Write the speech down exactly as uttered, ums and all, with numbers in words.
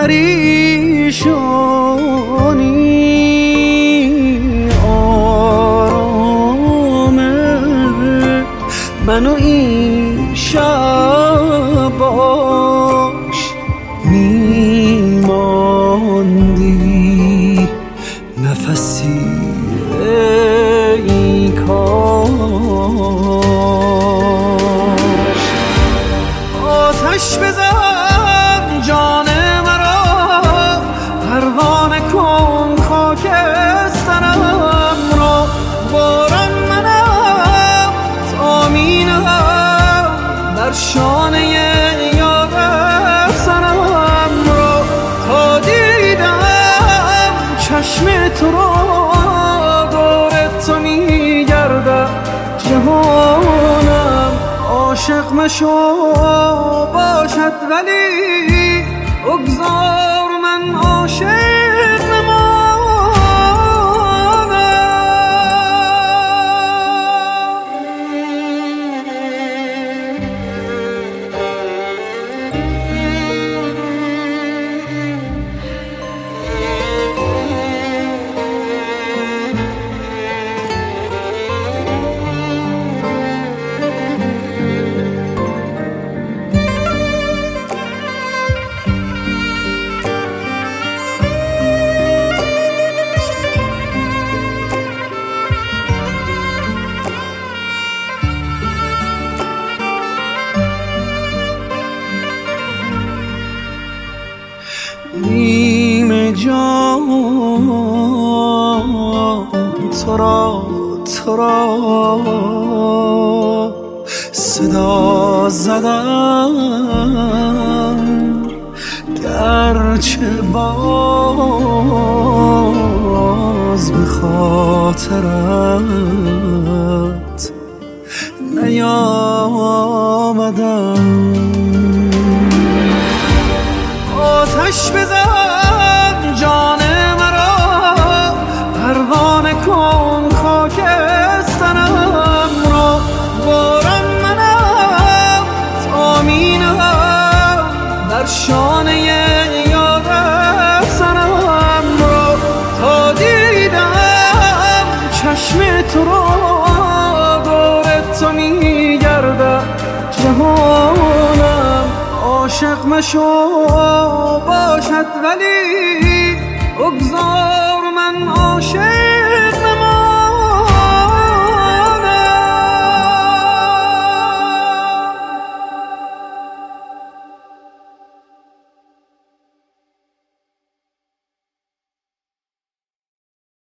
پریشانی آرامه منو این شب باش میماندی نفسی ای کاش آتش بزن جان مرا پروانه کن خاکسترم را باران منم تامینم در شانه یادت سرم را تا دیدم چشم تو را دور تو میگردد جهانم عاشق مشو باشد ولی بگذار من عاشق نیمه جان تو را تو را صدا زدم گرچه باز به خاطرت نیامدم آتش بزن جان مرا پروانه کن خاکسترم را باران منم تامینم در شانه یادت سرم را تا دیدم چشم تو را دور تو میگردد جهانم عاشق مشو باشد ولی بگذار من عاشق